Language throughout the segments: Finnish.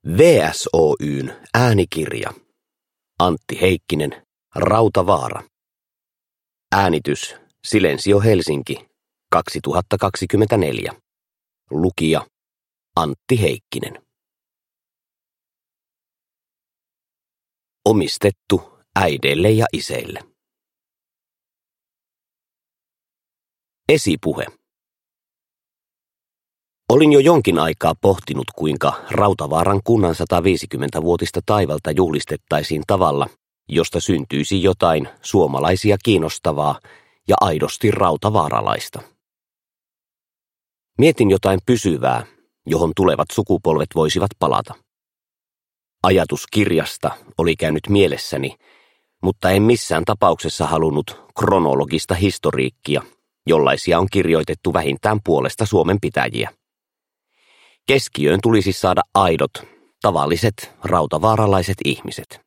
VSOY:n äänikirja. Antti Heikkinen, Rautavaara. Äänitys Silensio Helsinki, 2024. Lukija Antti Heikkinen. Omistettu äideille ja iseille. Esipuhe. Olin jo jonkin aikaa pohtinut, kuinka Rautavaaran kunnan 150-vuotista taivalta juhlistettaisiin tavalla, josta syntyisi jotain suomalaisia kiinnostavaa ja aidosti rautavaaralaista. Mietin jotain pysyvää, johon tulevat sukupolvet voisivat palata. Ajatus kirjasta oli käynyt mielessäni, mutta en missään tapauksessa halunnut kronologista historiikkia, jollaisia on kirjoitettu vähintään puolesta Suomen pitäjiä. Keskiöön tulisi saada aidot, tavalliset, rautavaaralaiset ihmiset.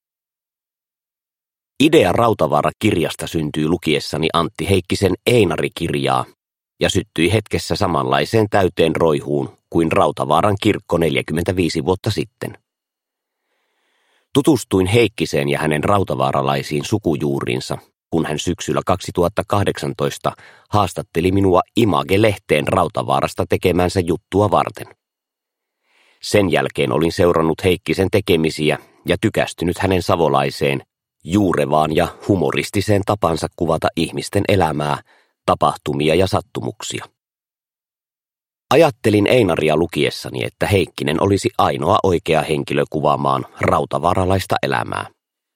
Idea Rautavaara-kirjasta syntyi lukiessani Antti Heikkisen Einari-kirjaa ja syttyi hetkessä samanlaiseen täyteen roihuun kuin Rautavaaran kirkko 45 vuotta sitten. Tutustuin Heikkiseen ja hänen rautavaaralaisiin sukujuuriinsa, kun hän syksyllä 2018 haastatteli minua Image-lehteen Rautavaarasta tekemänsä juttua varten. Sen jälkeen olin seurannut Heikkisen tekemisiä ja tykästynyt hänen savolaiseen, juurevaan ja humoristiseen tapansa kuvata ihmisten elämää, tapahtumia ja sattumuksia. Ajattelin Einaria lukiessani, että Heikkinen olisi ainoa oikea henkilö kuvaamaan rautavaaralaista elämää.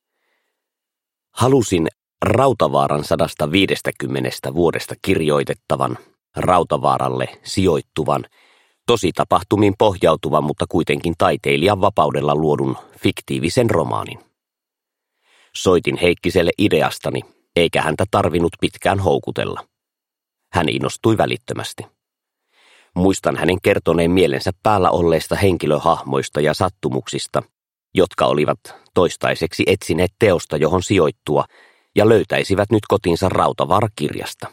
Halusin Rautavaaran 150 vuodesta kirjoitettavan, Rautavaaralle sijoittuvan, tositapahtumiin pohjautuvan, mutta kuitenkin taiteilijan vapaudella luodun fiktiivisen romaanin. Soitin Heikkiselle ideastani, eikä häntä tarvinnut pitkään houkutella. Hän innostui välittömästi. Muistan hänen kertoneen mielensä päällä olleista henkilöhahmoista ja sattumuksista, jotka olivat toistaiseksi etsineet teosta, johon sijoittua, ja löytäisivät nyt kotinsa Rautavaara-kirjasta.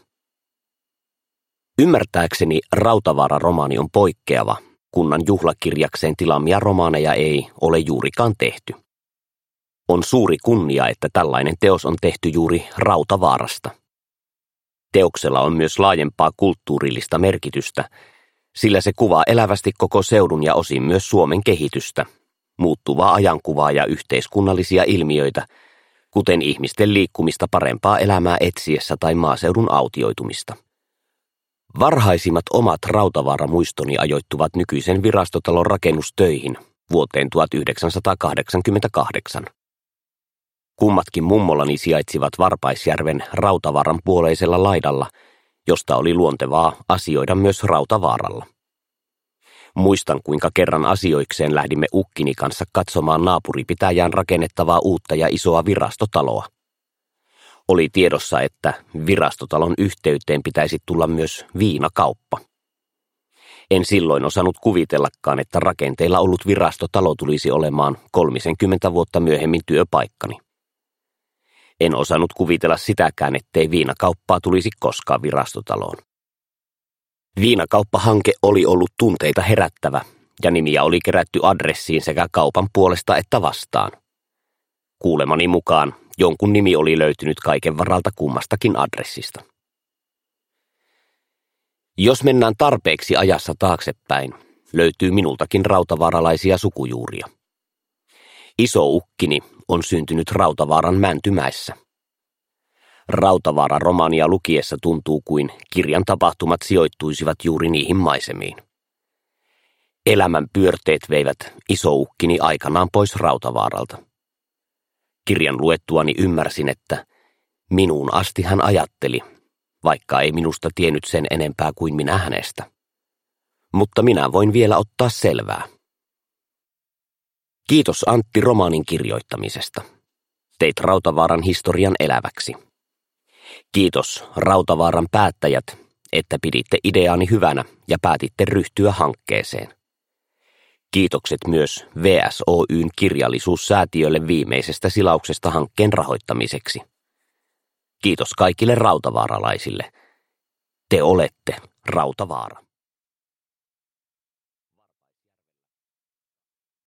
Ymmärtääkseni Rautavaara-romaani on poikkeava, kunnan juhlakirjakseen tilaamia romaaneja ei ole juurikaan tehty. On suuri kunnia, että tällainen teos on tehty juuri Rautavaarasta. Teoksella on myös laajempaa kulttuurillista merkitystä, sillä se kuvaa elävästi koko seudun ja osin myös Suomen kehitystä, muuttuvaa ajankuvaa ja yhteiskunnallisia ilmiöitä, kuten ihmisten liikkumista parempaa elämää etsiessä tai maaseudun autioitumista. Varhaisimmat omat Rautavaara-muistoni ajoittuvat nykyisen virastotalon rakennustöihin vuoteen 1988. Kummatkin mummolani sijaitsivat Varpaisjärven Rautavaaran puoleisella laidalla, josta oli luontevaa asioida myös Rautavaaralla. Muistan, kuinka kerran asioikseen lähdimme ukkini kanssa katsomaan naapuripitäjään rakennettavaa uutta ja isoa virastotaloa. Oli tiedossa, että virastotalon yhteyteen pitäisi tulla myös viinakauppa. En silloin osannut kuvitellakaan, että rakenteilla ollut virastotalo tulisi olemaan 30 vuotta myöhemmin työpaikkani. En osannut kuvitella sitäkään, ettei viinakauppaa tulisi koskaan virastotaloon. Viinakauppahanke oli ollut tunteita herättävä, ja nimiä oli kerätty adressiin sekä kaupan puolesta että vastaan. Kuulemani mukaan jonkun nimi oli löytynyt kaiken varalta kummastakin adressista. Jos mennään tarpeeksi ajassa taaksepäin, löytyy minultakin rautavaaralaisia sukujuuria. Iso-ukkini on syntynyt Rautavaaran Mäntymäessä. Rautavaara-romaania lukiessa tuntuu kuin kirjan tapahtumat sijoittuisivat juuri niihin maisemiin. Elämän pyörteet veivät iso-ukkini aikanaan pois Rautavaaralta. Kirjan luettuani ymmärsin, että minuun asti hän ajatteli, vaikka ei minusta tiennyt sen enempää kuin minä hänestä. Mutta minä voin vielä ottaa selvää. Kiitos Antti romaanin kirjoittamisesta. Teit Rautavaaran historian eläväksi. Kiitos Rautavaaran päättäjät, että piditte ideaani hyvänä ja päätitte ryhtyä hankkeeseen. Kiitokset myös VSOY:n kirjallisuussäätiölle viimeisestä silauksesta hankkeen rahoittamiseksi. Kiitos kaikille rautavaaralaisille. Te olette Rautavaara.